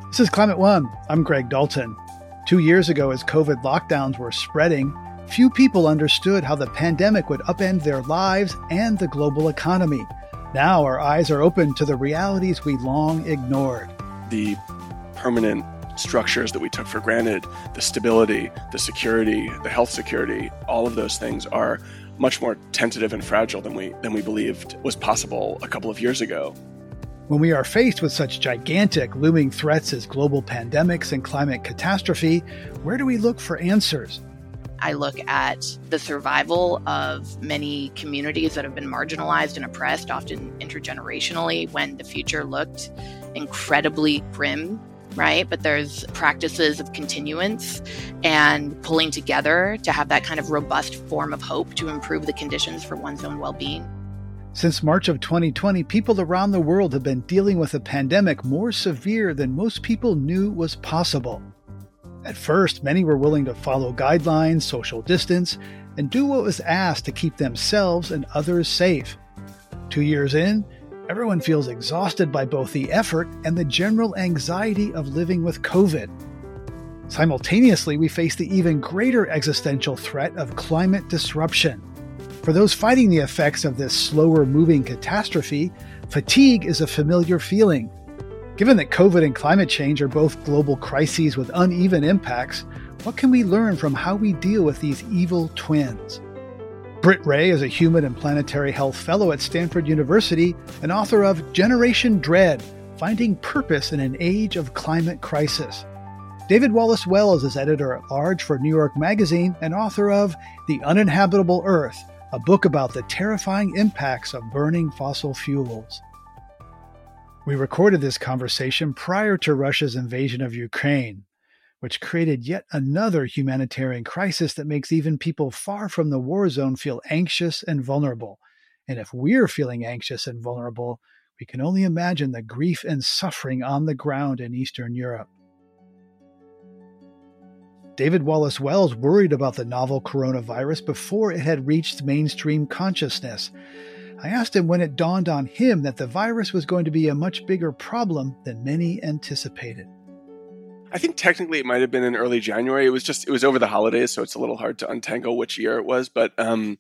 This is Climate One. I'm Greg Dalton. 2 years ago, as COVID lockdowns were spreading, few people understood how the pandemic would upend their lives and the global economy. Now our eyes are open to the realities we long ignored. The permanent structures that we took for granted, the stability, the security, the health security, all of those things are much more tentative and fragile than we believed was possible a couple of years ago. When we are faced with such gigantic looming threats as global pandemics and climate catastrophe, where do we look for answers? I look at the survival of many communities that have been marginalized and oppressed, often intergenerationally, when the future looked incredibly grim, right? But there's practices of continuance and pulling together to have that kind of robust form of hope to improve the conditions for one's own well-being. Since March of 2020, people around the world have been dealing with a pandemic more severe than most people knew was possible. At first, many were willing to follow guidelines, social distance, and do what was asked to keep themselves and others safe. 2 years in, everyone feels exhausted by both the effort and the general anxiety of living with COVID. Simultaneously, we face the even greater existential threat of climate disruption. For those fighting the effects of this slower-moving catastrophe, fatigue is a familiar feeling. Given that COVID and climate change are both global crises with uneven impacts, what can we learn from how we deal with these evil twins? Britt Wray is a human and planetary health fellow at Stanford University and author of Generation Dread: Finding Purpose in an Age of Climate Crisis. David Wallace Wells is editor-at-large for New York Magazine and author of The Uninhabitable Earth, a book about the terrifying impacts of burning fossil fuels. We recorded this conversation prior to Russia's invasion of Ukraine, which created yet another humanitarian crisis that makes even people far from the war zone feel anxious and vulnerable. And if we're feeling anxious and vulnerable, we can only imagine the grief and suffering on the ground in Eastern Europe. David Wallace Wells worried about the novel coronavirus before it had reached mainstream consciousness. I asked him when it dawned on him that the virus was going to be a much bigger problem than many anticipated. I think technically it might have been in early January. It was over the holidays, so it's a little hard to untangle which year it was. But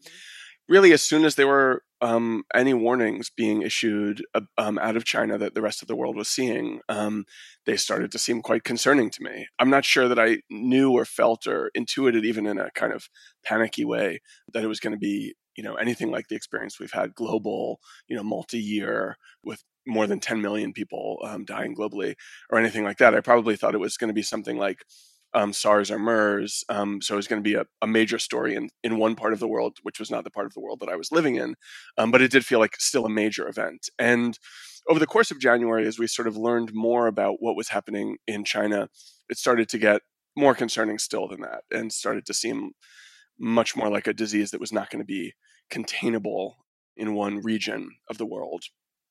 really, as soon as there were any warnings being issued out of China that the rest of the world was seeing, they started to seem quite concerning to me. I'm not sure that I knew or felt or intuited, even in a kind of panicky way, that it was going to be anything like the experience we've had global, multi-year with more than 10 million people dying globally or anything like that. I probably thought it was going to be something like SARS or MERS. So it was going to be a major story in one part of the world, which was not the part of the world that I was living in. But it did feel like still a major event. And over the course of January, as we sort of learned more about what was happening in China, it started to get more concerning still than that and started to seem much more like a disease that was not going to be containable in one region of the world.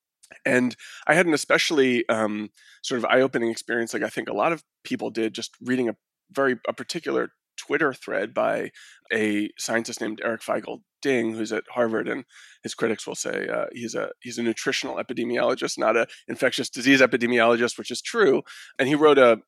And I had an especially sort of eye-opening experience, like I think a lot of people did, just reading a particular Twitter thread by a scientist named Eric Feigl Ding, who's at Harvard, and his critics will say he's a nutritional epidemiologist, not an infectious disease epidemiologist, which is true. And he wrote a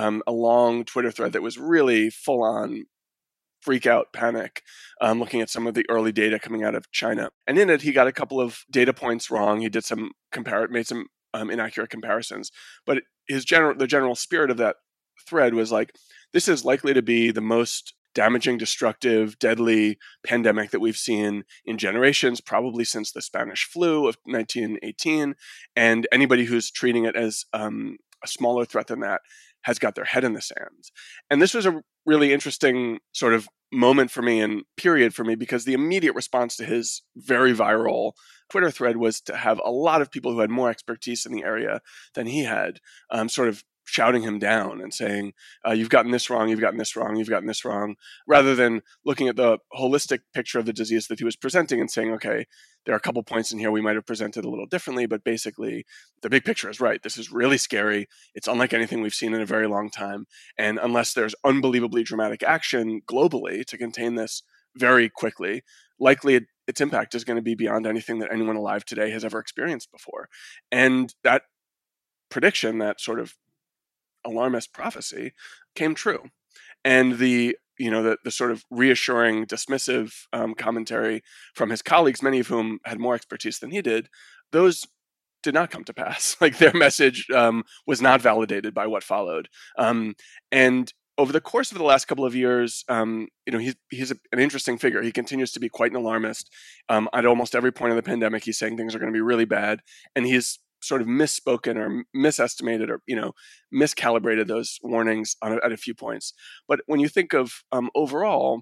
long Twitter thread that was really full-on freak out, panic, looking at some of the early data coming out of China. And in it, he got a couple of data points wrong. He did made some inaccurate comparisons. But the general spirit of that thread was like, this is likely to be the most damaging, destructive, deadly pandemic that we've seen in generations, probably since the Spanish flu of 1918. And anybody who's treating it as a smaller threat than that has got their head in the sand. And this was a really interesting sort of moment for me and period for me, because the immediate response to his very viral Twitter thread was to have a lot of people who had more expertise in the area than he had sort of shouting him down and saying, you've gotten this wrong, you've gotten this wrong, you've gotten this wrong, rather than looking at the holistic picture of the disease that he was presenting and saying, okay, there are a couple points in here we might have presented a little differently, but basically the big picture is right. This is really scary. It's unlike anything we've seen in a very long time. And unless there's unbelievably dramatic action globally to contain this very quickly, likely its impact is going to be beyond anything that anyone alive today has ever experienced before. And that prediction, that sort of alarmist prophecy came true. And the sort of reassuring, dismissive commentary from his colleagues, many of whom had more expertise than he did, those did not come to pass. Like their message was not validated by what followed. And over the course of the last couple of years, he's an interesting figure. He continues to be quite an alarmist. At almost every point of the pandemic, he's saying things are going to be really bad, and he's sort of misspoken or misestimated or miscalibrated those warnings at a few points. But when you think of overall,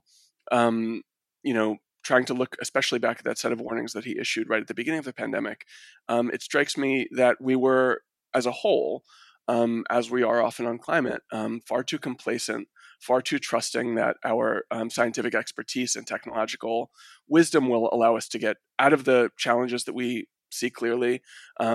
trying to look especially back at that set of warnings that he issued right at the beginning of the pandemic, it strikes me that we were, as a whole, as we are often on climate, far too complacent, far too trusting that our scientific expertise and technological wisdom will allow us to get out of the challenges that we see clearly,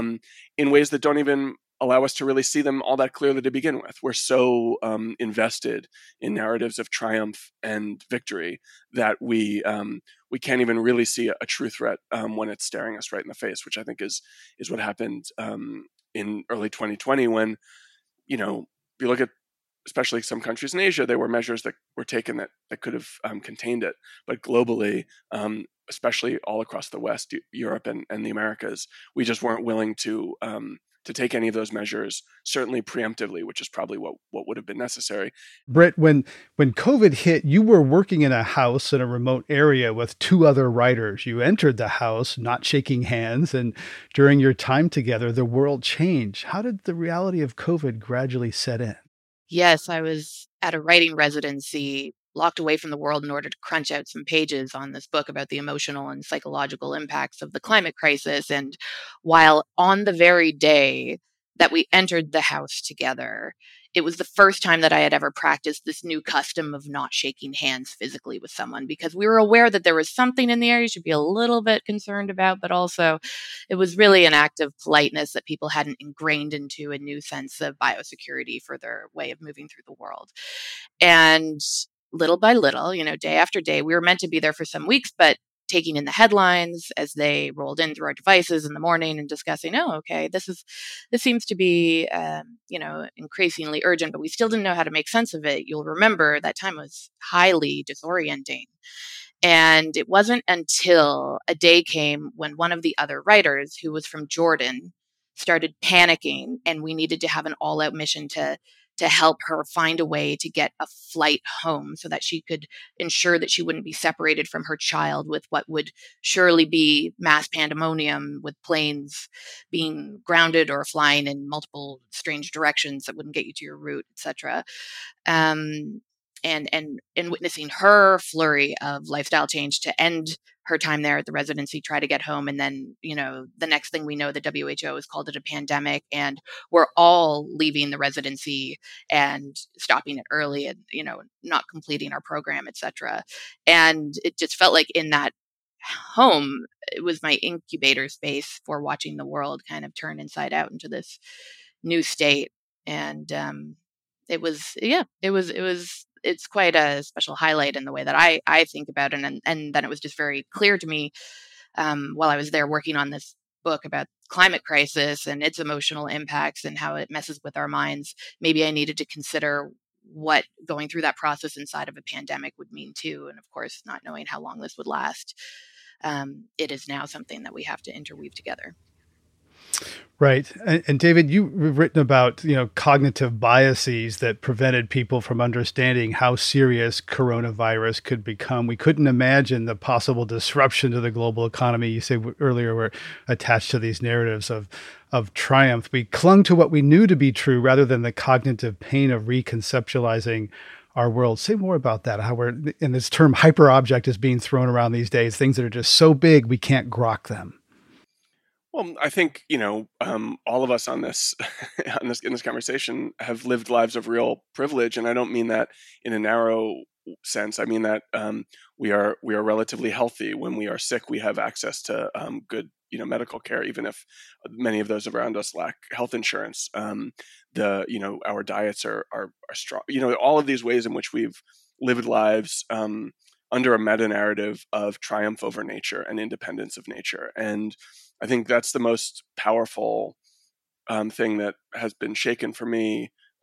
in ways that don't even allow us to really see them all that clearly to begin with. We're so invested in narratives of triumph and victory that we can't even really see a true threat when it's staring us right in the face, which I think is what happened in early 2020 when, if you look at especially some countries in Asia, there were measures that were taken that could have contained it. But globally, especially all across the West, Europe and the Americas, we just weren't willing to take any of those measures, certainly preemptively, which is probably what would have been necessary. Britt, when COVID hit, you were working in a house in a remote area with two other writers. You entered the house not shaking hands, and during your time together, the world changed. How did the reality of COVID gradually set in? Yes, I was at a writing residency, locked away from the world in order to crunch out some pages on this book about the emotional and psychological impacts of the climate crisis. And while on the very day that we entered the house together, it was the first time that I had ever practiced this new custom of not shaking hands physically with someone, because we were aware that there was something in the air you should be a little bit concerned about, but also it was really an act of politeness that people hadn't ingrained into a new sense of biosecurity for their way of moving through the world. And little by little, day after day, we were meant to be there for some weeks, but taking in the headlines as they rolled in through our devices in the morning and discussing, this seems to be, increasingly urgent, but we still didn't know how to make sense of it. You'll remember that time was highly disorienting. And it wasn't until a day came when one of the other writers, who was from Jordan, started panicking, and we needed to have an all-out mission to help her find a way to get a flight home so that she could ensure that she wouldn't be separated from her child with what would surely be mass pandemonium, with planes being grounded or flying in multiple strange directions that wouldn't get you to your route, etc. And witnessing her flurry of lifestyle change to end her time there at the residency, try to get home. And then, the next thing we know, the WHO has called it a pandemic, and we're all leaving the residency and stopping it early and, not completing our program, etc. And it just felt like in that home, it was my incubator space for watching the world kind of turn inside out into this new state. And it's quite a special highlight in the way that I think about it. And then it was just very clear to me while I was there working on this book about climate crisis and its emotional impacts and how it messes with our minds. Maybe I needed to consider what going through that process inside of a pandemic would mean too. And of course, not knowing how long this would last, it is now something that we have to interweave together. Right. And David, you've written about, cognitive biases that prevented people from understanding how serious coronavirus could become. We couldn't imagine the possible disruption to the global economy. You said earlier we're attached to these narratives of triumph. We clung to what we knew to be true rather than the cognitive pain of reconceptualizing our world. Say more about that, how we're in this term hyperobject is being thrown around these days, things that are just so big we can't grok them. Well, I think, all of us on this, in this conversation have lived lives of real privilege. And I don't mean that in a narrow sense. I mean that we are relatively healthy. When we are sick, we have access to good, medical care, even if many of those around us lack health insurance. Our diets are strong. All of these ways in which we've lived lives under a meta-narrative of triumph over nature and independence of nature. And I think that's the most powerful thing that has been shaken for me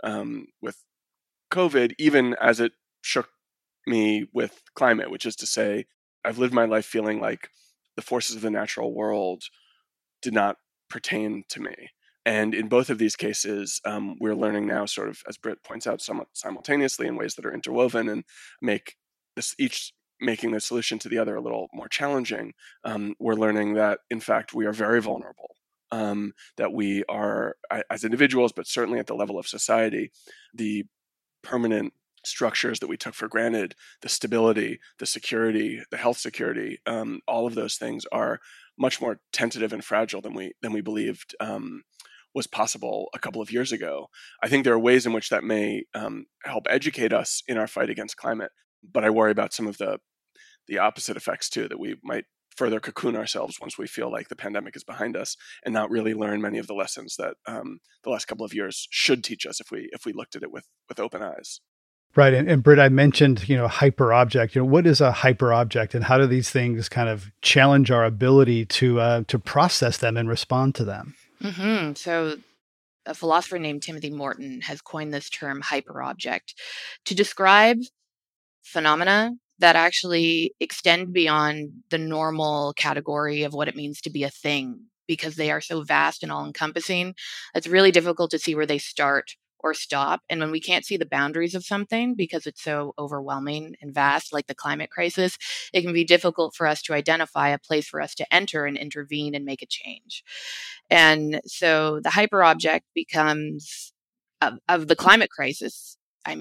with COVID, even as it shook me with climate, which is to say, I've lived my life feeling like the forces of the natural world did not pertain to me. And in both of these cases, we're learning now, sort of, as Britt points out, somewhat simultaneously in ways that are interwoven and make this each making the solution to the other a little more challenging. We're learning that, in fact, we are very vulnerable, that we are, as individuals, but certainly at the level of society, the permanent structures that we took for granted, the stability, the security, the health security, all of those things are much more tentative and fragile than we believed was possible a couple of years ago. I think there are ways in which that may help educate us in our fight against climate, but I worry about some of the opposite effects too, that we might further cocoon ourselves once we feel like the pandemic is behind us and not really learn many of the lessons that the last couple of years should teach us if we looked at it with open eyes. Right. And Britt, I mentioned, hyperobject. What is a hyperobject, and how do these things kind of challenge our ability to process them and respond to them? Mm-hmm. So a philosopher named Timothy Morton has coined this term hyperobject to describe phenomena that actually extend beyond the normal category of what it means to be a thing, because they are so vast and all-encompassing. It's really difficult to see where they start or stop. And when we can't see the boundaries of something because it's so overwhelming and vast, like the climate crisis, it can be difficult for us to identify a place for us to enter and intervene and make a change. And so the hyperobject becomes, of the climate crisis,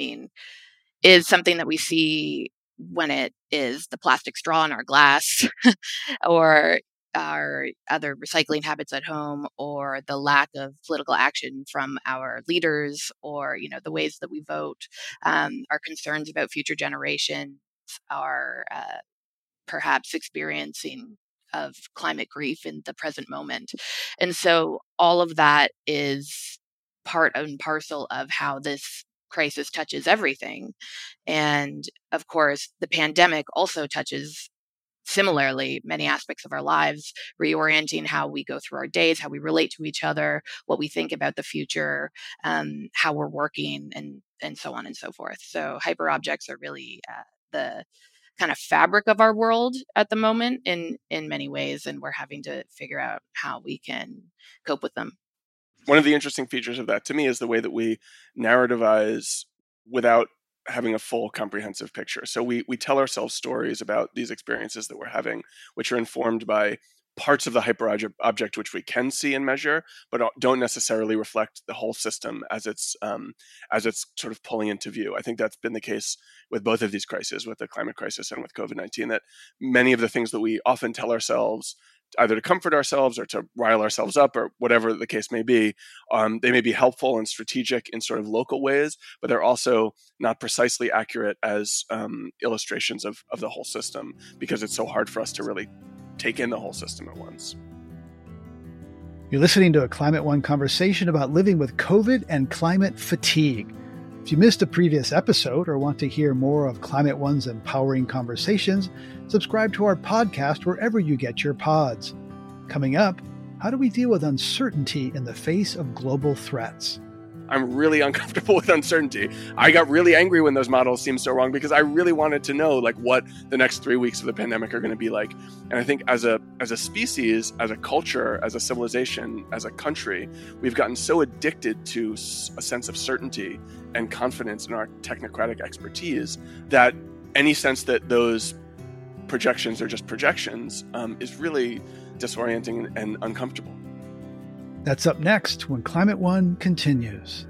is something that we see when it is the plastic straw in our glass or our other recycling habits at home, or the lack of political action from our leaders, or the ways that we vote, our concerns about future generations, our perhaps experiencing of climate grief in the present moment. And so all of that is part and parcel of how this crisis touches everything. And of course, the pandemic also touches similarly many aspects of our lives, reorienting how we go through our days, how we relate to each other, what we think about the future, how we're working, and so on and so forth. So hyperobjects are really the kind of fabric of our world at the moment in many ways, and we're having to figure out how we can cope with them. One of the interesting features of that to me is the way that we narrativize without having a full comprehensive picture. So we tell ourselves stories about these experiences that we're having, which are informed by parts of the hyperobject which we can see and measure, but don't necessarily reflect the whole system as it's sort of pulling into view. I think that's been the case with both of these crises, with the climate crisis and with COVID-19, that many of the things that we often tell ourselves, either to comfort ourselves or to rile ourselves up or whatever the case may be, they may be helpful and strategic in sort of local ways, but they're also not precisely accurate as illustrations of the whole system, because it's so hard for us to really take in the whole system at once. You're listening to a Climate One conversation about living with COVID and climate fatigue. If you missed a previous episode or want to hear more of Climate One's empowering conversations, subscribe to our podcast wherever you get your pods. Coming up, how do we deal with uncertainty in the face of global threats? I'm really uncomfortable with uncertainty. I got really angry when those models seemed so wrong, because I really wanted to know what the next 3 weeks of the pandemic are going to be like. And I think as a species, as a culture, as a civilization, as a country, we've gotten so addicted to a sense of certainty and confidence in our technocratic expertise that any sense that those projections are just projections is really disorienting and uncomfortable. That's up next when Climate One continues.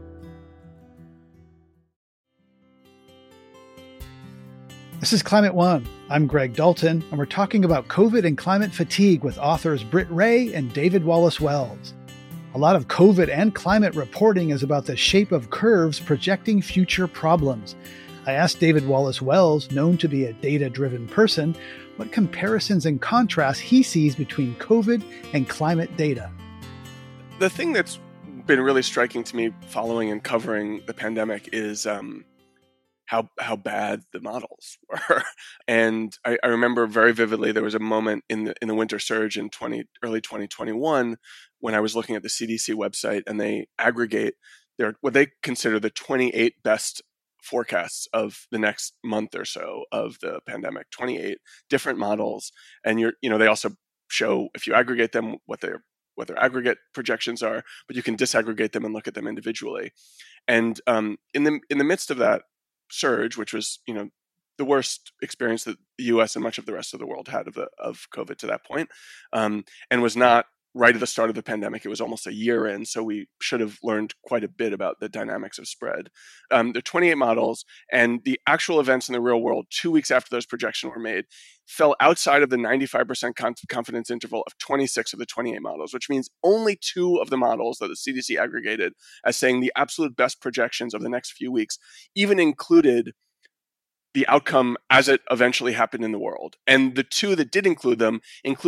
This is Climate One. I'm Greg Dalton, and we're talking about COVID and climate fatigue with authors Britt Wray and David Wallace Wells. A lot of COVID and climate reporting is about the shape of curves projecting future problems. I asked David Wallace Wells, known to be a data-driven person, what comparisons and contrasts he sees between COVID and climate data. The thing that's been really striking to me following and covering the pandemic is how bad the models were. And I remember very vividly there was a moment in the winter surge in early 2021 when I was looking at the CDC website, and they aggregate they're what they consider the 28 best forecasts of the next month or so of the pandemic, 28 different models. And they also show, if you aggregate them, what their aggregate projections are, but you can disaggregate them and look at them individually. And in the midst of that surge, which was the worst experience that the U.S. and much of the rest of the world had of COVID to that point, and was not right at the start of the pandemic. It was almost a year in, so we should have learned quite a bit about the dynamics of spread. There are 28 models, and the actual events in the real world 2 weeks after those projections were made fell outside of the 95% confidence interval of 26 of the 28 models, which means only 2 of the models that the CDC aggregated as saying the absolute best projections of the next few weeks even included the outcome as it eventually happened in the world. And the 2 that did included them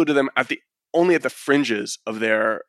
only at the fringes of their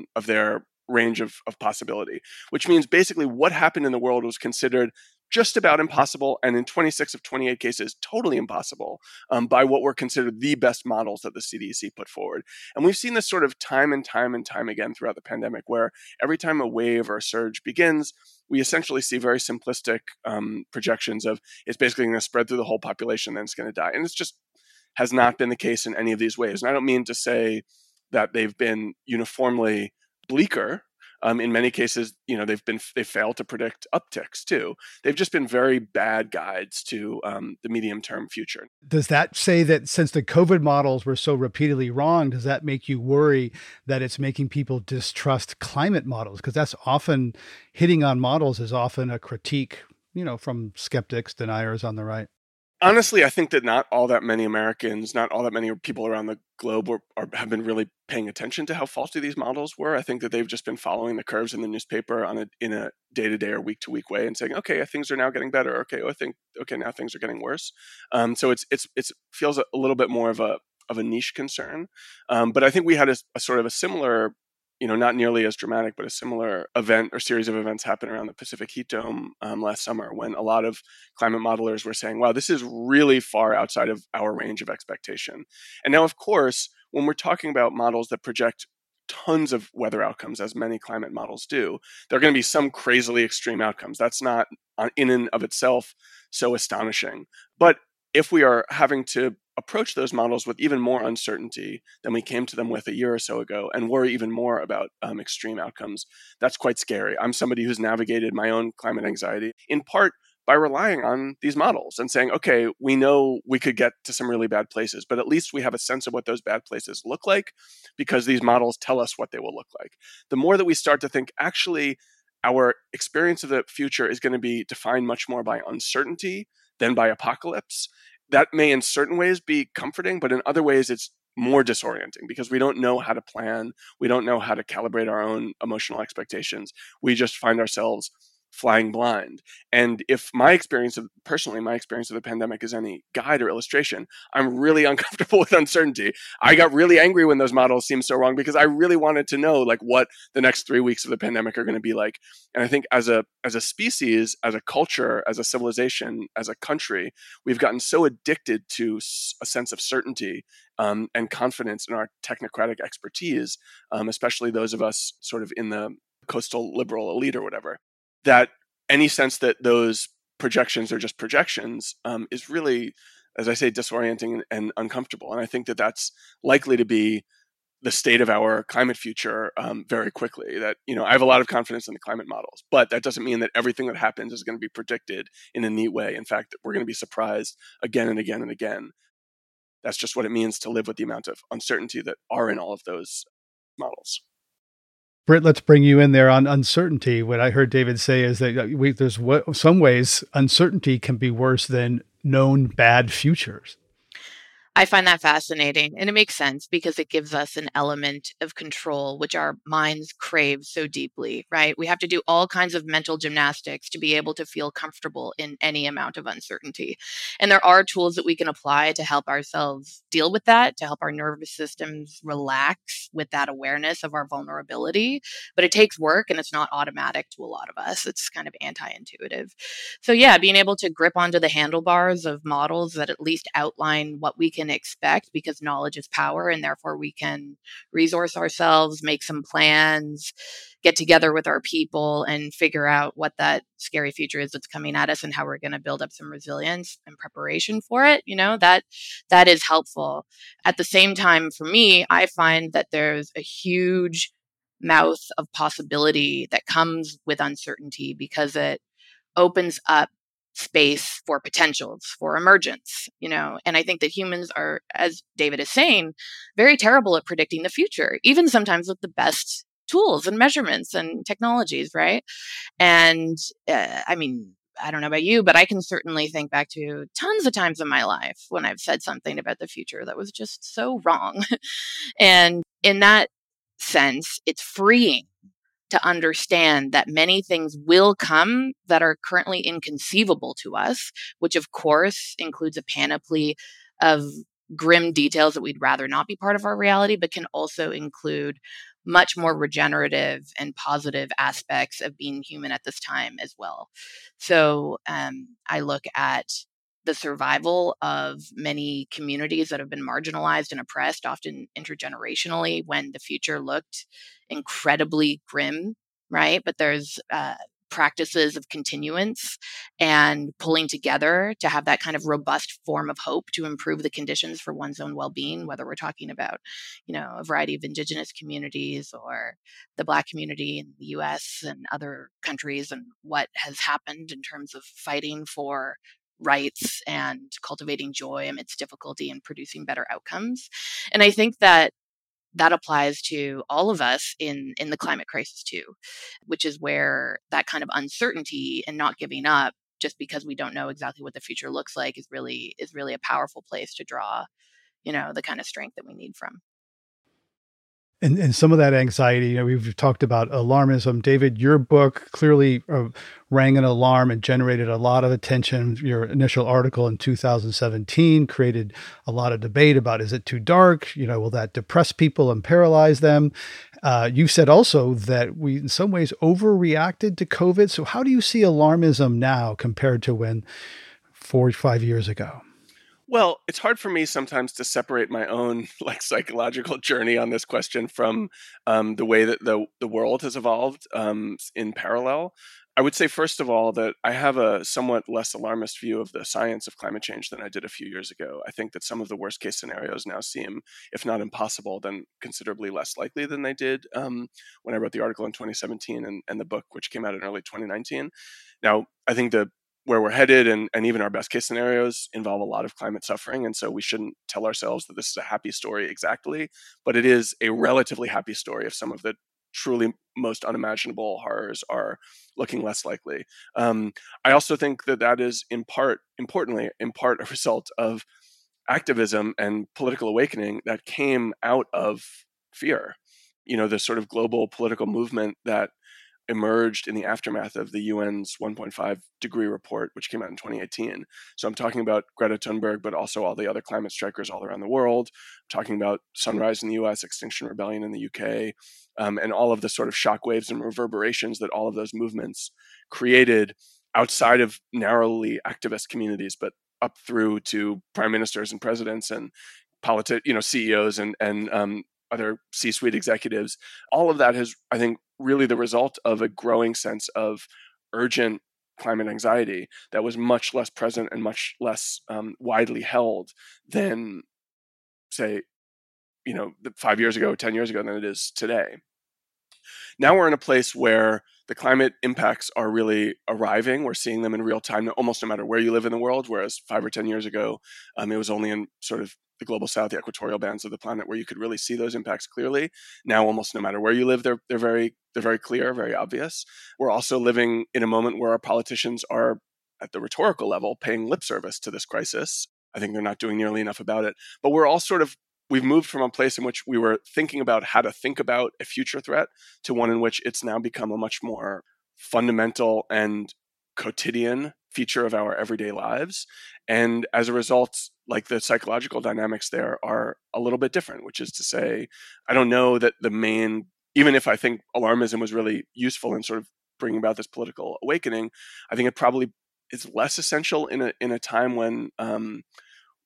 range of possibility, which means basically what happened in the world was considered just about impossible, and in 26 of 28 cases, totally impossible by what were considered the best models that the CDC put forward. And we've seen this sort of time and time and time again throughout the pandemic, where every time a wave or a surge begins, we essentially see very simplistic projections of it's basically going to spread through the whole population, then it's going to die. And it's just has not been the case in any of these waves. And I don't mean to say that they've been uniformly bleaker. In many cases, they failed to predict upticks too. They've just been very bad guides to the medium-term future. Does that say that since the COVID models were so repeatedly wrong, does that make you worry that it's making people distrust climate models? Because that's often hitting on models is often a critique, from skeptics, deniers on the right. Honestly, I think that not all that many Americans, not all that many people around the globe have been really paying attention to how faulty these models were. I think that they've just been following the curves in the newspaper in a day-to-day or week-to-week way and saying, okay, things are now getting better. Okay, now things are getting worse. So it feels a little bit more of a niche concern. But I think we had a sort of a similar, not nearly as dramatic, but a similar event or series of events happened around the Pacific Heat Dome last summer, when a lot of climate modelers were saying, wow, this is really far outside of our range of expectation. And now, of course, when we're talking about models that project tons of weather outcomes, as many climate models do, there are going to be some crazily extreme outcomes. That's not in and of itself so astonishing. But if we are having to approach those models with even more uncertainty than we came to them with a year or so ago, and worry even more about extreme outcomes, that's quite scary. I'm somebody who's navigated my own climate anxiety in part by relying on these models and saying, okay, we know we could get to some really bad places, but at least we have a sense of what those bad places look like because these models tell us what they will look like. The more that we start to think, actually, our experience of the future is going to be defined much more by uncertainty than by apocalypse, that may in certain ways be comforting, but in other ways it's more disorienting because we don't know how to plan. We don't know how to calibrate our own emotional expectations. We just find ourselves flying blind. And if my experience of the pandemic is any guide or illustration, I'm really uncomfortable with uncertainty. I got really angry when those models seemed so wrong because I really wanted to know what the next 3 weeks of the pandemic are going to be like. And I think as a species, as a culture, as a civilization, as a country, we've gotten so addicted to a sense of certainty and confidence in our technocratic expertise, especially those of us sort of in the coastal liberal elite or whatever, that any sense that those projections are just projections is really, as I say, disorienting and uncomfortable. And I think that that's likely to be the state of our climate future very quickly. That, I have a lot of confidence in the climate models, but that doesn't mean that everything that happens is going to be predicted in a neat way. In fact, we're going to be surprised again and again and again. That's just what it means to live with the amount of uncertainty that are in all of those models. Britt, let's bring you in there on uncertainty. What I heard David say is that there's some ways uncertainty can be worse than known bad futures. I find that fascinating, and it makes sense because it gives us an element of control, which our minds crave so deeply, right? We have to do all kinds of mental gymnastics to be able to feel comfortable in any amount of uncertainty. And there are tools that we can apply to help ourselves deal with that, to help our nervous systems relax with that awareness of our vulnerability. But it takes work, and it's not automatic to a lot of us. It's kind of anti-intuitive. So yeah, being able to grip onto the handlebars of models that at least outline what we can can expect because knowledge is power, and therefore we can resource ourselves, make some plans, get together with our people and figure out what that scary future is that's coming at us and how we're going to build up some resilience and preparation for it. That is helpful. At the same time, for me, I find that there's a huge mouth of possibility that comes with uncertainty because it opens up space for potentials, for emergence, and I think that humans are, as David is saying, very terrible at predicting the future, even sometimes with the best tools and measurements and technologies, right? And I mean, I don't know about you, but I can certainly think back to tons of times in my life when I've said something about the future that was just so wrong. And in that sense, it's freeing to understand that many things will come that are currently inconceivable to us, which of course includes a panoply of grim details that we'd rather not be part of our reality, but can also include much more regenerative and positive aspects of being human at this time as well. So I look at the survival of many communities that have been marginalized and oppressed, often intergenerationally, when the future looked incredibly grim, right? But there's practices of continuance and pulling together to have that kind of robust form of hope to improve the conditions for one's own well-being, whether we're talking about, a variety of indigenous communities or the Black community in the US and other countries, and what has happened in terms of fighting for rights and cultivating joy amidst difficulty and producing better outcomes. And I think that applies to all of us in the climate crisis too, which is where that kind of uncertainty and not giving up just because we don't know exactly what the future looks like is really a powerful place to draw, the kind of strength that we need from. And some of that anxiety, we've talked about alarmism. David, your book clearly rang an alarm and generated a lot of attention. Your initial article in 2017 created a lot of debate about, is it too dark? Will that depress people and paralyze them? You said also that we, in some ways, overreacted to COVID. So how do you see alarmism now compared to when 4 or 5 years ago? Well, it's hard for me sometimes to separate my own psychological journey on this question from the way that the world has evolved in parallel. I would say, first of all, that I have a somewhat less alarmist view of the science of climate change than I did a few years ago. I think that some of the worst case scenarios now seem, if not impossible, then considerably less likely than they did when I wrote the article in 2017 and the book, which came out in early 2019. Now, I think where we're headed and even our best case scenarios involve a lot of climate suffering. And so we shouldn't tell ourselves that this is a happy story exactly, but it is a relatively happy story if some of the truly most unimaginable horrors are looking less likely. I also think that is importantly, a result of activism and political awakening that came out of fear. The sort of global political movement that emerged in the aftermath of the UN's 1.5 degree report, which came out in 2018. So I'm talking about Greta Thunberg, but also all the other climate strikers all around the world. I'm talking about Sunrise in the US, Extinction Rebellion in the UK, and all of the sort of shockwaves and reverberations that all of those movements created outside of narrowly activist communities, but up through to prime ministers and presidents and CEOs and other C-suite executives. All of that has, I think, really the result of a growing sense of urgent climate anxiety that was much less present and much less widely held than, say, 5 years ago, 10 years ago than it is today. Now we're in a place where the climate impacts are really arriving. We're seeing them in real time, almost no matter where you live in the world, whereas 5 or 10 years ago, it was only in sort of the global south, the equatorial bands of the planet, where you could really see those impacts clearly. Now, almost no matter where you live, they're very clear, very obvious. We're also living in a moment where our politicians are, at the rhetorical level, paying lip service to this crisis. I think they're not doing nearly enough about it. But we've moved from a place in which we were thinking about how to think about a future threat to one in which it's now become a much more fundamental and quotidian feature of our everyday lives. And as a result, the psychological dynamics there are a little bit different, which is to say, I don't know that even if I think alarmism was really useful in sort of bringing about this political awakening, I think it probably is less essential in a time when we're not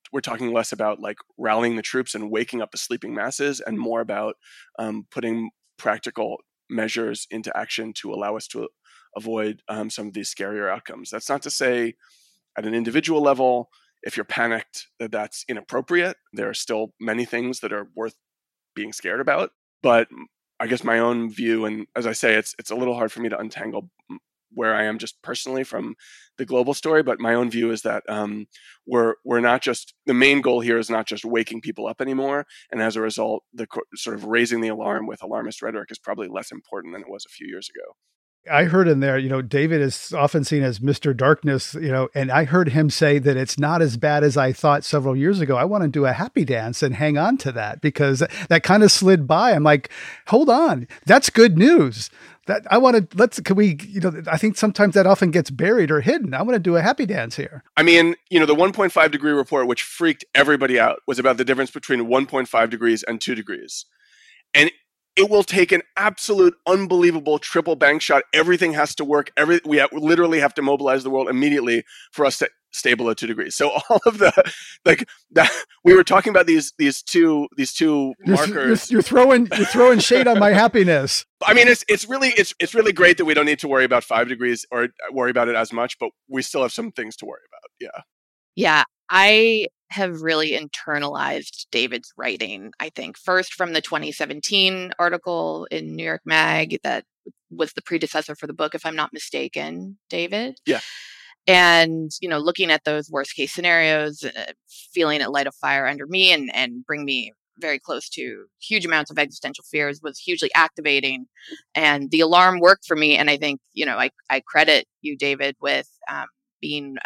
we're talking less about like rallying the troops and waking up the sleeping masses, and more about putting practical measures into action to allow us to avoid some of these scarier outcomes. That's not to say at an individual level, if you're panicked, that's inappropriate. There are still many things that are worth being scared about. But I guess my own view, and as I say, it's a little hard for me to untangle where I am just personally from the global story, but my own view is that we're not just, the main goal here is not just waking people up anymore, and as a result, the sort of raising the alarm with alarmist rhetoric is probably less important than it was a few years ago. I heard in there, David is often seen as Mr. Darkness, and I heard him say that it's not as bad as I thought several years ago. I want to do a happy dance and hang on to that because that kind of slid by. I'm like, hold on, that's good news. That I want to, can we, I think sometimes that often gets buried or hidden. I want to do a happy dance here. I mean, the 1.5 degree report, which freaked everybody out, was about the difference between 1.5 degrees and 2 degrees. And it will take an absolute unbelievable triple bank shot. Everything has to work. We literally have to mobilize the world immediately for us to stable at 2 degrees. So all of we were talking about these two markers. You're throwing shade on my happiness. I mean, it's really great that we don't need to worry about 5 degrees or worry about it as much, but we still have some things to worry about. Yeah. Yeah. I have really internalized David's writing, I think, first from the 2017 article in New York Mag that was the predecessor for the book, if I'm not mistaken, David. Yeah. And, looking at those worst case scenarios, feeling it light a fire under me and bring me very close to huge amounts of existential fears was hugely activating. And the alarm worked for me. And I think, I credit you, David, with being,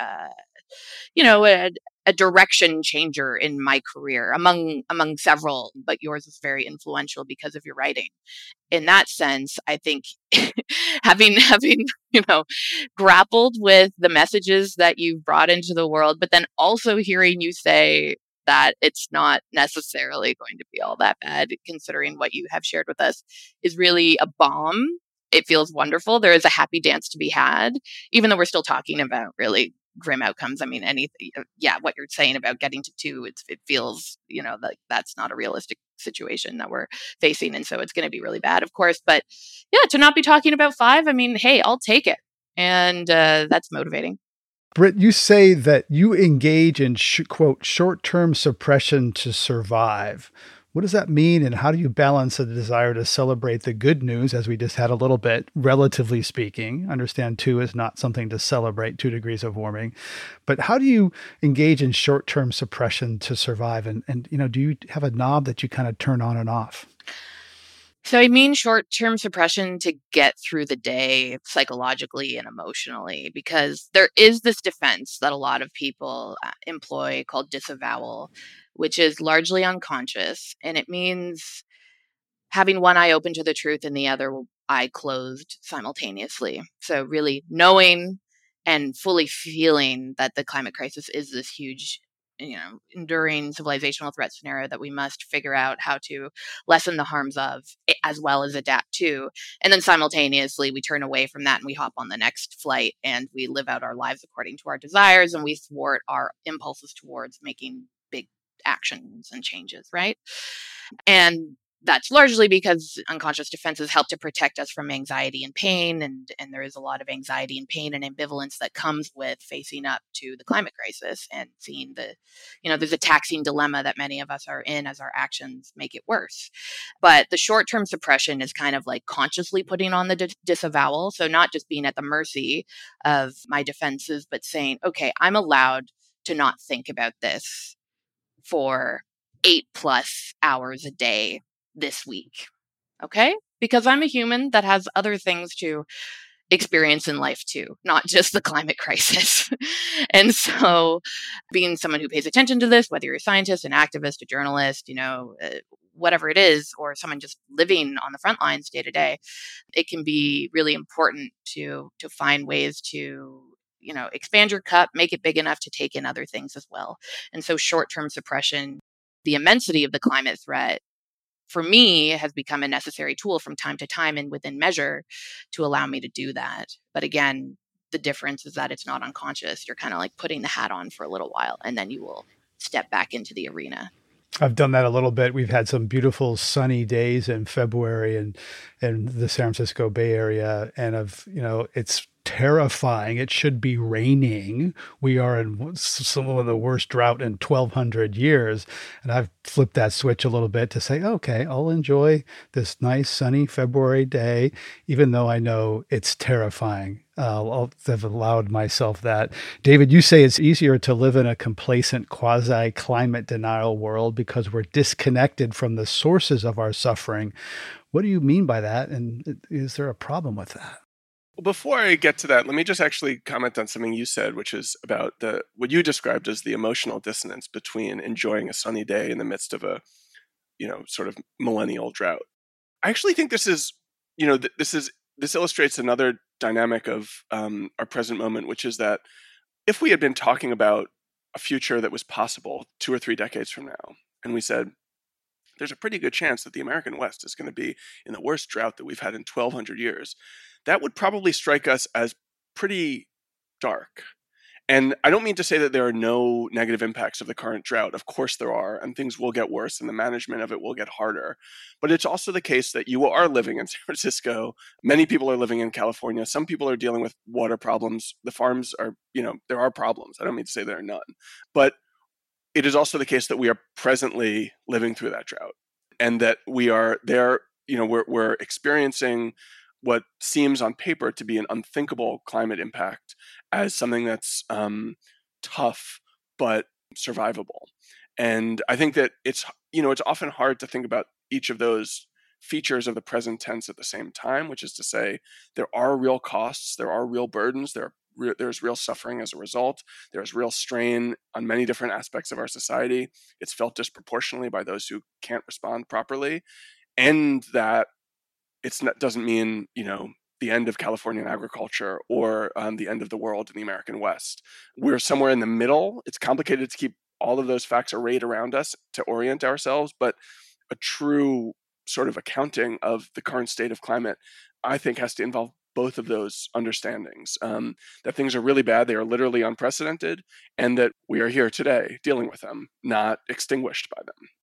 a direction changer in my career among several, but yours was very influential because of your writing. In that sense, I think having grappled with the messages that you've brought into the world, but then also hearing you say that it's not necessarily going to be all that bad, considering what you have shared with us, is really a balm. It feels wonderful. There is a happy dance to be had, even though we're still talking about really grim outcomes. I mean, anything, what you're saying about getting to 2, it feels, like that's not a realistic situation that we're facing. And so it's going to be really bad, of course. But yeah, to not be talking about 5, I mean, hey, I'll take it. And that's motivating. Britt, you say that you engage in, quote, short-term suppression to survive. What does that mean? And how do you balance the desire to celebrate the good news, as we just had a little bit, relatively speaking? Understand 2 is not something to celebrate, 2 degrees of warming. But how do you engage in short-term suppression to survive? And do you have a knob that you kind of turn on and off? So I mean short-term suppression to get through the day psychologically and emotionally, because there is this defense that a lot of people employ called disavowal, which is largely unconscious. And it means having one eye open to the truth and the other eye closed simultaneously. So really knowing and fully feeling that the climate crisis is this huge, enduring civilizational threat scenario that we must figure out how to lessen the harms of, as well as adapt to. And then simultaneously, we turn away from that and we hop on the next flight and we live out our lives according to our desires, and we thwart our impulses towards making big actions and changes, right? And that's largely because unconscious defenses help to protect us from anxiety and pain. And there is a lot of anxiety and pain and ambivalence that comes with facing up to the climate crisis and seeing there's a taxing dilemma that many of us are in as our actions make it worse. But the short-term suppression is kind of like consciously putting on the disavowal. So not just being at the mercy of my defenses, but saying, okay, I'm allowed to not think about this for 8+ hours a day this week. Okay? Because I'm a human that has other things to experience in life too, not just the climate crisis. And so being someone who pays attention to this, whether you're a scientist, an activist, a journalist, whatever it is, or someone just living on the front lines day to day, it can be really important to find ways to expand your cup, make it big enough to take in other things as well. And so short-term suppression, the immensity of the climate threat, for me, has become a necessary tool from time to time and within measure to allow me to do that. But again, the difference is that it's not unconscious. You're kind of like putting the hat on for a little while, and then you will step back into the arena. I've done that a little bit. We've had some beautiful sunny days in February in the San Francisco Bay Area. And it's terrifying. It should be raining. We are in some of the worst drought in 1,200 years. And I've flipped that switch a little bit to say, okay, I'll enjoy this nice sunny February day, even though I know it's terrifying. I'll have allowed myself that. David, you say it's easier to live in a complacent quasi-climate denial world because we're disconnected from the sources of our suffering. What do you mean by that? And is there a problem with that? Well, before I get to that, let me just actually comment on something you said, which is about what you described as the emotional dissonance between enjoying a sunny day in the midst of a, sort of millennial drought. I actually think this is, this illustrates another dynamic of our present moment, which is that if we had been talking about a future that was possible 2 or 3 decades from now, and we said, there's a pretty good chance that the American West is going to be in the worst drought that we've had in 1,200 years, that would probably strike us as pretty dark. And I don't mean to say that there are no negative impacts of the current drought. Of course there are, and things will get worse, and the management of it will get harder. But it's also the case that you are living in San Francisco. Many people are living in California. Some people are dealing with water problems. The farms are, there are problems. I don't mean to say there are none. But it is also the case that we are presently living through that drought, and that we are there, we're experiencing what seems on paper to be an unthinkable climate impact as something that's tough but survivable. And I think that it's often hard to think about each of those features of the present tense at the same time, which is to say there are real costs, there are real burdens, there's real suffering as a result, there's real strain on many different aspects of our society. It's felt disproportionately by those who can't respond properly, and that doesn't mean, the end of Californian agriculture or the end of the world in the American West. We're somewhere in the middle. It's complicated to keep all of those facts arrayed around us to orient ourselves, but a true sort of accounting of the current state of climate, I think, has to involve both of those understandings, that things are really bad, they are literally unprecedented, and that we are here today dealing with them, not extinguished by them.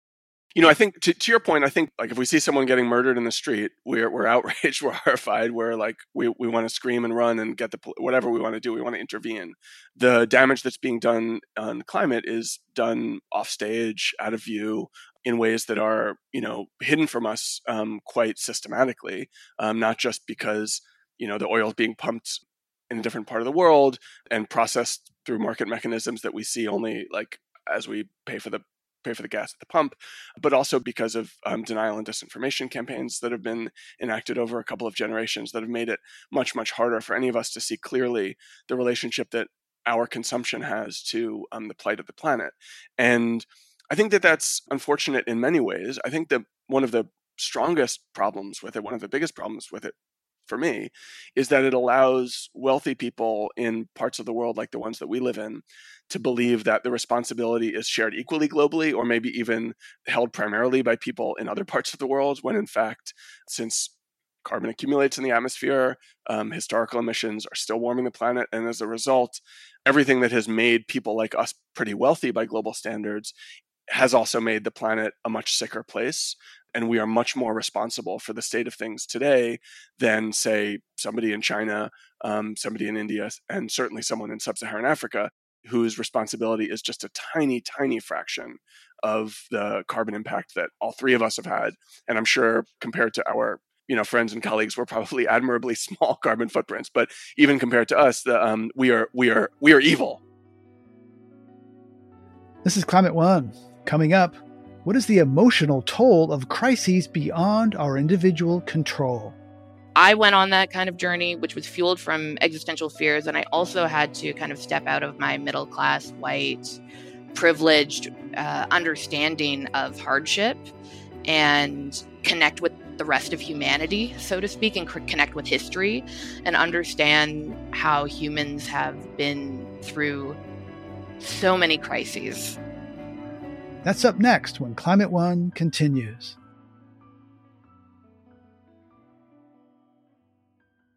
I think to your point, I think like if we see someone getting murdered in the street, we're outraged, we're horrified, we're like, we want to scream and run and get whatever we want to do, we want to intervene. The damage that's being done on climate is done off stage, out of view, in ways that are, hidden from us quite systematically, not just because, the oil is being pumped in a different part of the world and processed through market mechanisms that we see only like as we pay for the gas at the pump, but also because of denial and disinformation campaigns that have been enacted over a couple of generations that have made it much, much harder for any of us to see clearly the relationship that our consumption has to the plight of the planet. And I think that that's unfortunate in many ways. I think that one of the strongest problems with it, one of the biggest problems with it, for me, is that it allows wealthy people in parts of the world like the ones that we live in to believe that the responsibility is shared equally globally, or maybe even held primarily by people in other parts of the world, when in fact, since carbon accumulates in the atmosphere, historical emissions are still warming the planet, and as a result, everything that has made people like us pretty wealthy by global standards has also made the planet a much sicker place. And we are much more responsible for the state of things today than, say, somebody in China, somebody in India, and certainly someone in sub-Saharan Africa, whose responsibility is just a tiny, tiny fraction of the carbon impact that all three of us have had. And I'm sure compared to our friends and colleagues, we're probably admirably small carbon footprints. But even compared to us, we are evil. This is Climate One. Coming up, what is the emotional toll of crises beyond our individual control? I went on that kind of journey, which was fueled from existential fears. And I also had to kind of step out of my middle class, white, privileged understanding of hardship and connect with the rest of humanity, so to speak, and connect with history and understand how humans have been through so many crises. That's up next when Climate One continues.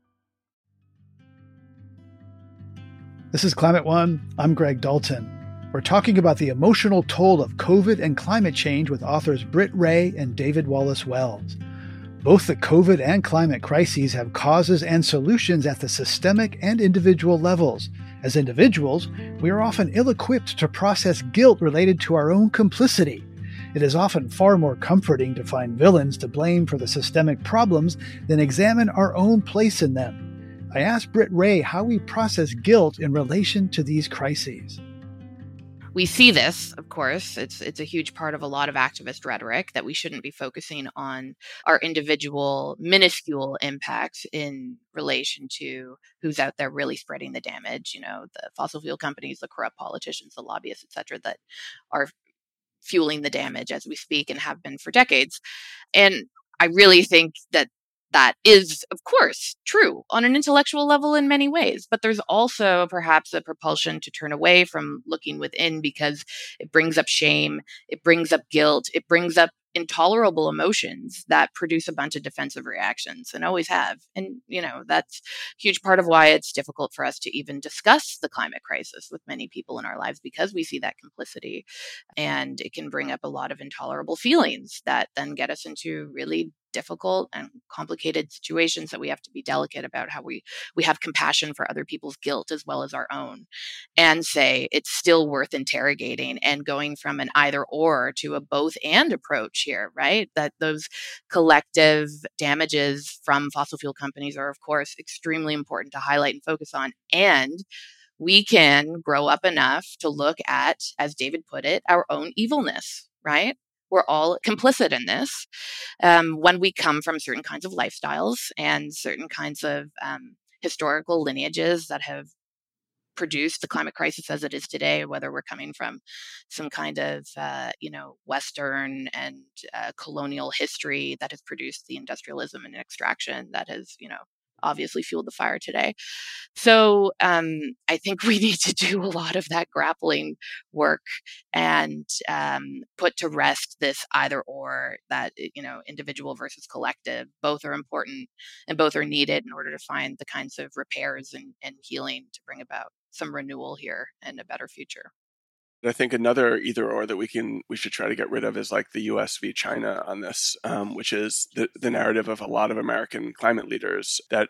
This is Climate One. I'm Greg Dalton. We're talking about the emotional toll of COVID and climate change with authors Britt Wray and David Wallace Wells. Both the COVID and climate crises have causes and solutions at the systemic and individual levels. As individuals, we are often ill-equipped to process guilt related to our own complicity. It is often far more comforting to find villains to blame for the systemic problems than examine our own place in them. I asked Britt Wray how we process guilt in relation to these crises. We see this, of course, it's a huge part of a lot of activist rhetoric that we shouldn't be focusing on our individual minuscule impacts in relation to who's out there really spreading the damage, the fossil fuel companies, the corrupt politicians, the lobbyists, et cetera, that are fueling the damage as we speak and have been for decades. And I really think that is, of course, true on an intellectual level in many ways. But there's also perhaps a propulsion to turn away from looking within because it brings up shame, it brings up guilt, it brings up intolerable emotions that produce a bunch of defensive reactions and always have. And, that's a huge part of why it's difficult for us to even discuss the climate crisis with many people in our lives, because we see that complicity, and it can bring up a lot of intolerable feelings that then get us into really difficult and complicated situations that we have to be delicate about how we have compassion for other people's guilt as well as our own, and say it's still worth interrogating and going from an either or to a both and approach here, right? That those collective damages from fossil fuel companies are, of course, extremely important to highlight and focus on. And we can grow up enough to look at, as David put it, our own evilness, right? We're all complicit in this when we come from certain kinds of lifestyles and certain kinds of historical lineages that have produced the climate crisis as it is today, whether we're coming from some kind of, Western and colonial history that has produced the industrialism and extraction that has, obviously fueled the fire today. So I think we need to do a lot of that grappling work and put to rest this either or, that, individual versus collective. Both are important and both are needed in order to find the kinds of repairs and healing to bring about some renewal here and a better future. I think another either or that we should try to get rid of is like the US v. China on this, which is the narrative of a lot of American climate leaders that,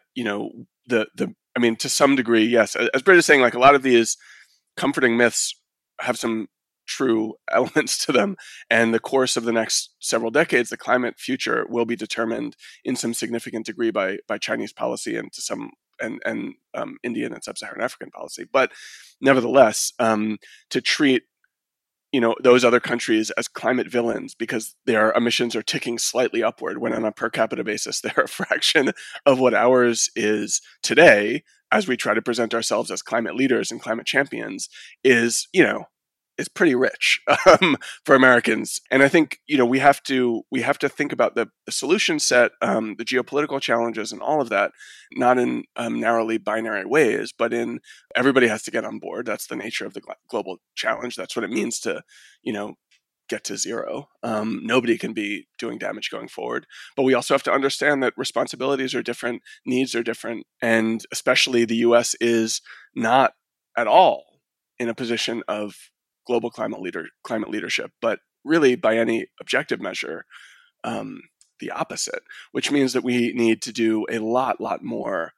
to some degree, yes, as Britt is saying, like a lot of these comforting myths have some true elements to them. And the course of the next several decades, the climate future will be determined in some significant degree by Chinese policy and to some and Indian and sub-Saharan African policy. But nevertheless, to treat those other countries as climate villains because their emissions are ticking slightly upward when on a per capita basis they're a fraction of what ours is today, as we try to present ourselves as climate leaders and climate champions, is pretty rich for Americans. And I think, we have to think about the solution set, the geopolitical challenges and all of that, not in narrowly binary ways, but in everybody has to get on board. That's the nature of the global challenge. That's what it means to, get to zero. Nobody can be doing damage going forward. But we also have to understand that responsibilities are different, needs are different, and especially the US is not at all in a position of global climate leadership, but really by any objective measure, the opposite, which means that we need to do a lot more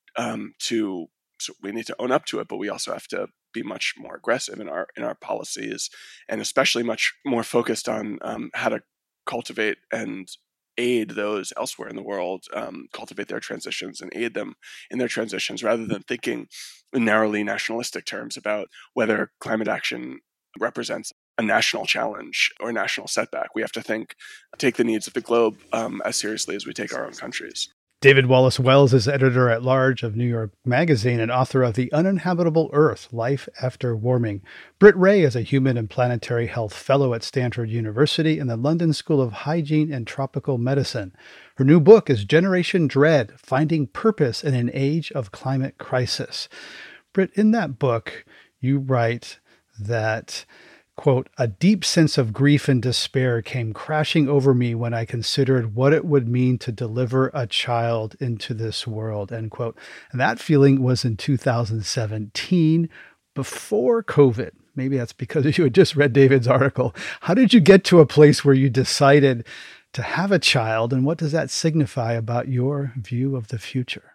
so we need to own up to it, but we also have to be much more aggressive in our policies, and especially much more focused on how to cultivate and aid those elsewhere in the world, cultivate their transitions and aid them in their transitions, rather than thinking in narrowly nationalistic terms about whether climate action represents a national challenge or a national setback. We have to take the needs of the globe as seriously as we take our own countries. David Wallace Wells is editor-at-large of New York Magazine and author of The Uninhabitable Earth, Life After Warming. Britt Wray is a human and planetary health fellow at Stanford University and the London School of Hygiene and Tropical Medicine. Her new book is Generation Dread, Finding Purpose in an Age of Climate Crisis. Britt, in that book, you write that, quote, a deep sense of grief and despair came crashing over me when I considered what it would mean to deliver a child into this world, end quote. And that feeling was in 2017, before COVID. maybe that's because you had just read David's article. How did you get to a place where you decided to have a child, and what does that signify about your view of the future?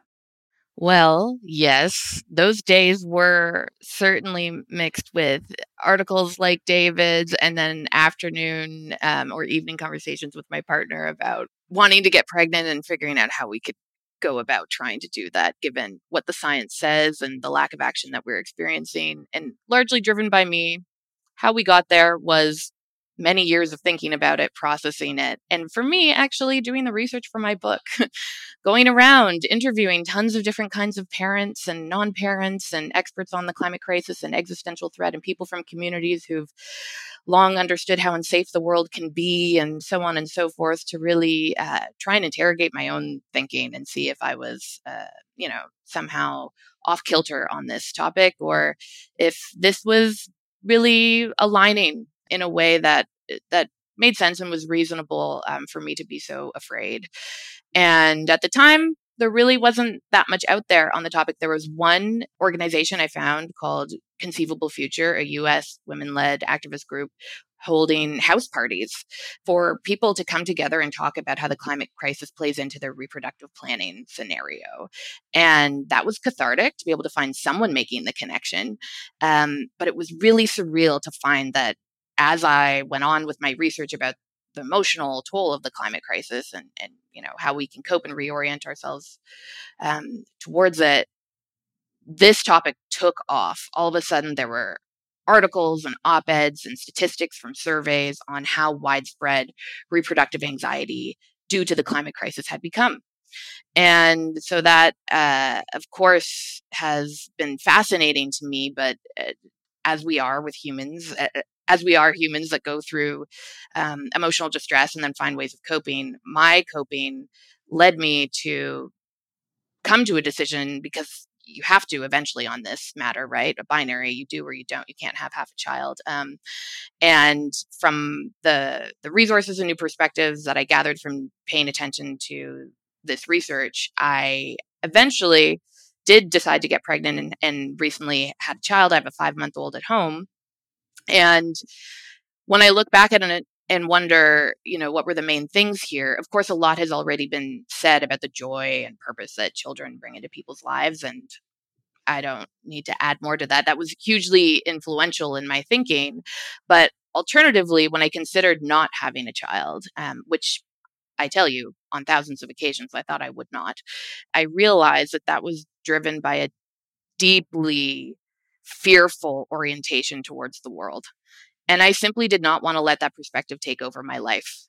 Well, yes, those days were certainly mixed with articles like David's and then afternoon or evening conversations with my partner about wanting to get pregnant and figuring out how we could go about trying to do that, given what the science says and the lack of action that we're experiencing, and largely driven by me. How we got there was many years of thinking about it, processing it. And for me, actually doing the research for my book, going around interviewing tons of different kinds of parents and non-parents and experts on the climate crisis and existential threat and people from communities who've long understood how unsafe the world can be and so on and so forth, to really try and interrogate my own thinking and see if I was, somehow off kilter on this topic, or if this was really aligning in a way that made sense and was reasonable for me to be so afraid. And at the time, there really wasn't that much out there on the topic. There was one organization I found called Conceivable Future, a US women-led activist group holding house parties for people to come together and talk about how the climate crisis plays into their reproductive planning scenario. And that was cathartic to be able to find someone making the connection. But it was really surreal to find that as I went on with my research about the emotional toll of the climate crisis and how we can cope and reorient ourselves towards it, this topic took off. All of a sudden, there were articles and op-eds and statistics from surveys on how widespread reproductive anxiety due to the climate crisis had become. And so that, of course, has been fascinating to me. But as we are humans that go through emotional distress and then find ways of coping, my coping led me to come to a decision, because you have to eventually on this matter, right? A binary, you do or you don't. You can't have half a child. And from the resources and new perspectives that I gathered from paying attention to this research, I eventually did decide to get pregnant and recently had a child. I have a 5-month-old at home. And when I look back at it and wonder, what were the main things here? Of course, a lot has already been said about the joy and purpose that children bring into people's lives. And I don't need to add more to that. That was hugely influential in my thinking. But alternatively, when I considered not having a child, which I tell you, on thousands of occasions, I thought I would not, I realized that was driven by a deeply fearful orientation towards the world. And I simply did not want to let that perspective take over my life.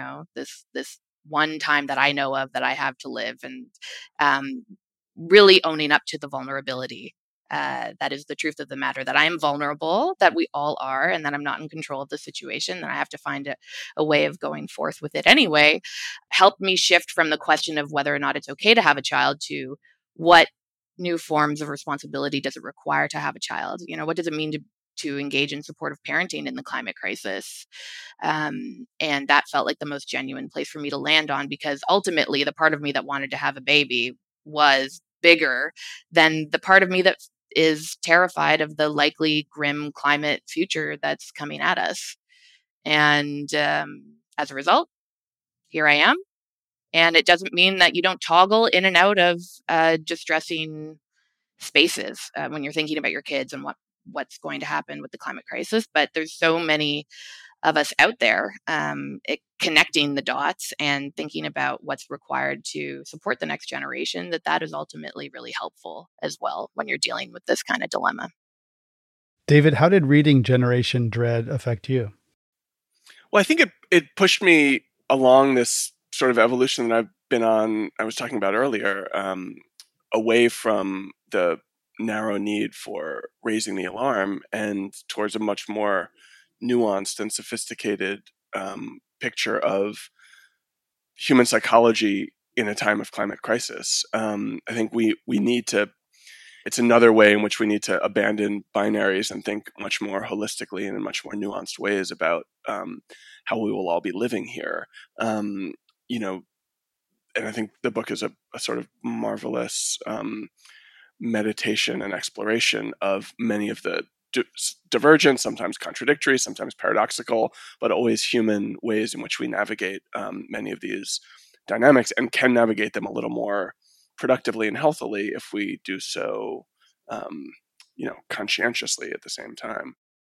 This one time that I know of that I have to live, and really owning up to the vulnerability. That is the truth of the matter, that I am vulnerable, that we all are, and that I'm not in control of the situation, and I have to find a way of going forth with it anyway, helped me shift from the question of whether or not it's okay to have a child to what new forms of responsibility does it require to have a child? What does it mean to engage in supportive parenting in the climate crisis? And that felt like the most genuine place for me to land on, because ultimately the part of me that wanted to have a baby was bigger than the part of me that is terrified of the likely grim climate future that's coming at us. And as a result, here I am. And it doesn't mean that you don't toggle in and out of distressing spaces when you're thinking about your kids and what's going to happen with the climate crisis. But there's so many of us out there connecting the dots and thinking about what's required to support the next generation, that is ultimately really helpful as well when you're dealing with this kind of dilemma. David, how did reading Generation Dread affect you? Well, I think it pushed me along this sort of evolution that I've been on, I was talking about earlier, away from the narrow need for raising the alarm and towards a much more nuanced and sophisticated picture of human psychology in a time of climate crisis. I think we need to, it's another way in which we need to abandon binaries and think much more holistically and in much more nuanced ways about how we will all be living here. And I think the book is a sort of marvelous meditation and exploration of many of the divergent, sometimes contradictory, sometimes paradoxical, but always human ways in which we navigate many of these dynamics, and can navigate them a little more productively and healthily if we do so, conscientiously at the same time.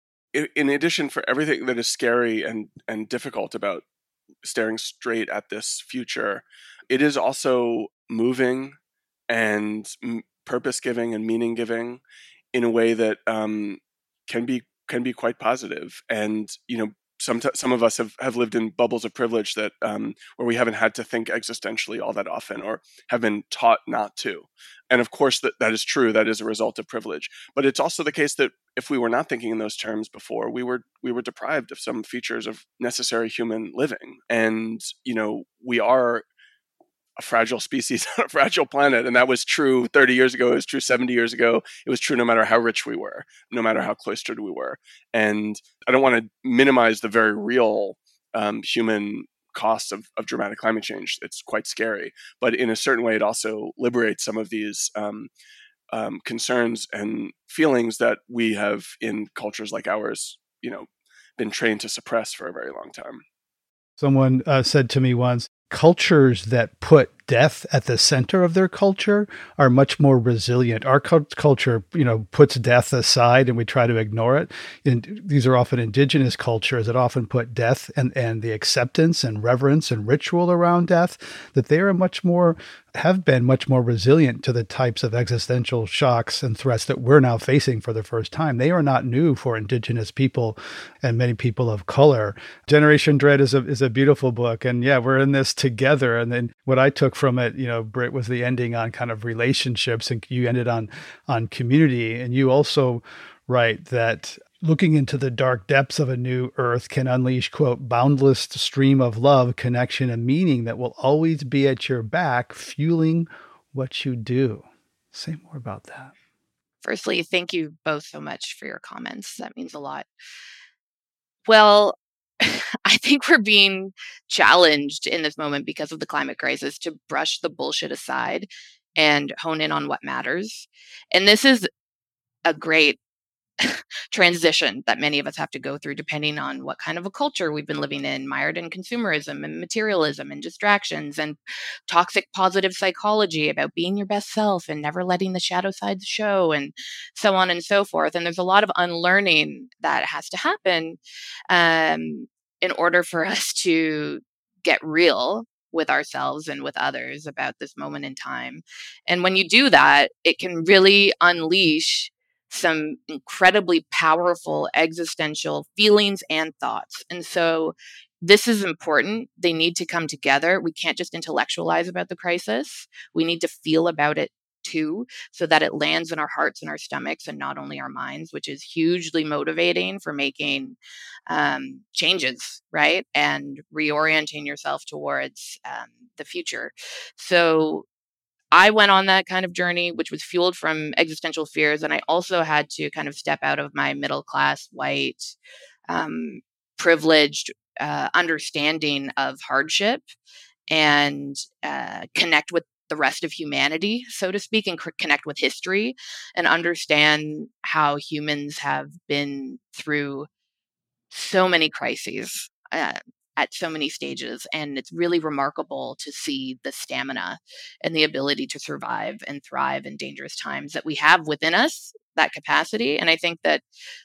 In addition, for everything that is scary and difficult about staring straight at this future, it is also moving and purpose-giving and meaning-giving in a way that can be quite positive. And some of us have lived in bubbles of privilege that where we haven't had to think existentially all that often, or have been taught not to. And of course, that is true. That is a result of privilege. But it's also the case that if we were not thinking in those terms before, we were deprived of some features of necessary human living. And we are a fragile species on a fragile planet. And that was true 30 years ago. It was true 70 years ago. It was true no matter how rich we were, no matter how cloistered we were. And I don't want to minimize the very real human costs of dramatic climate change. It's quite scary. But in a certain way, it also liberates some of these concerns and feelings that we have in cultures like ours, been trained to suppress for a very long time. Someone said to me once, cultures that put death at the center of their culture are much more resilient. Our culture, puts death aside and we try to ignore it. And these are often indigenous cultures that often put death and the acceptance and reverence and ritual around death, that they are have been much more resilient to the types of existential shocks and threats that we're now facing for the first time. They are not new for indigenous people and many people of color. Generation Dread is a beautiful book. And yeah, we're in this together. And then what I took from it, Britt, was the ending on kind of relationships, and you ended on community. And you also write that looking into the dark depths of a new earth can unleash, quote, boundless stream of love, connection, and meaning that will always be at your back, fueling what you do. Say more about that. Firstly, thank you both so much for your comments. That means a lot. Well, I think we're being challenged in this moment because of the climate crisis to brush the bullshit aside and hone in on what matters. And this is a great transition that many of us have to go through depending on what kind of a culture we've been living in, mired in consumerism and materialism and distractions and toxic positive psychology about being your best self and never letting the shadow sides show, and so on and so forth. And there's a lot of unlearning that has to happen in order for us to get real with ourselves and with others about this moment in time. And when you do that, it can really unleash some incredibly powerful existential feelings and thoughts. And so this is important. They need to come together. We can't just intellectualize about the crisis. We need to feel about it too, so that it lands in our hearts and our stomachs and not only our minds, which is hugely motivating for making changes, right? And reorienting yourself towards the future. So I went on that kind of journey, which was fueled from existential fears. And I also had to kind of step out of my middle class, white, privileged understanding of hardship and connect with the rest of humanity, so to speak, and connect with history and understand how humans have been through so many crises at so many stages. And it's really remarkable to see the stamina and the ability to survive and thrive in dangerous times that we have within us, that capacity. And I think that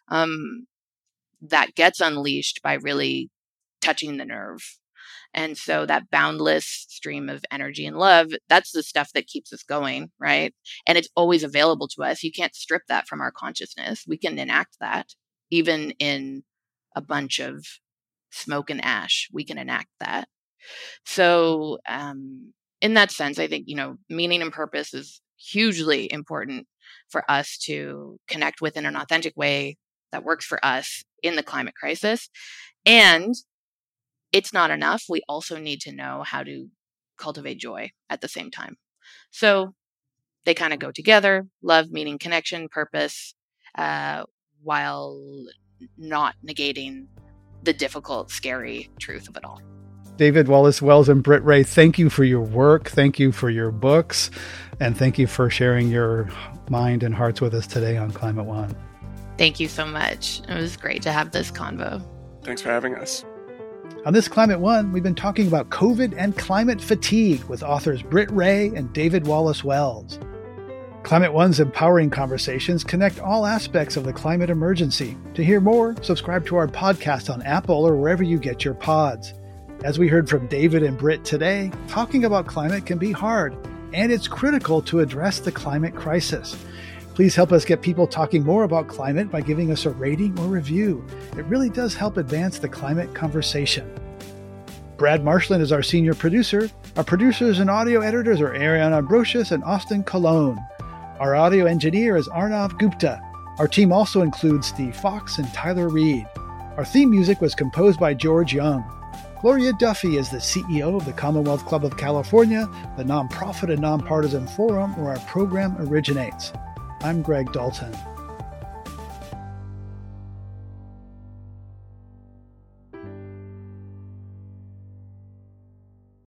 that gets unleashed by really touching the nerve. And so that boundless stream of energy and love, that's the stuff that keeps us going, right? And it's always available to us. You can't strip that from our consciousness. We can enact that even in a bunch of smoke and ash. We can enact that. So in that sense, I think, meaning and purpose is hugely important for us to connect with in an authentic way that works for us in the climate crisis. And it's not enough. We also need to know how to cultivate joy at the same time. So they kind of go together: love, meaning, connection, purpose, while not negating the difficult, scary truth of it all. David Wallace Wells and Britt Wray, thank you for your work. Thank you for your books. And thank you for sharing your mind and hearts with us today on Climate One. Thank you so much. It was great to have this convo. Thanks for having us. On this Climate One, we've been talking about COVID and climate fatigue with authors Britt Wray and David Wallace Wells. Climate One's empowering conversations connect all aspects of the climate emergency. To hear more, subscribe to our podcast on Apple or wherever you get your pods. As we heard from David and Britt today, talking about climate can be hard, and it's critical to address the climate crisis. Please help us get people talking more about climate by giving us a rating or review. It really does help advance the climate conversation. Brad Marshland is our senior producer. Our producers and audio editors are Ariana Brocious and Austin Colon. Our audio engineer is Arnav Gupta. Our team also includes Steve Fox and Tyler Reed. Our theme music was composed by George Young. Gloria Duffy is the CEO of the Commonwealth Club of California, the nonprofit and nonpartisan forum where our program originates. I'm Greg Dalton.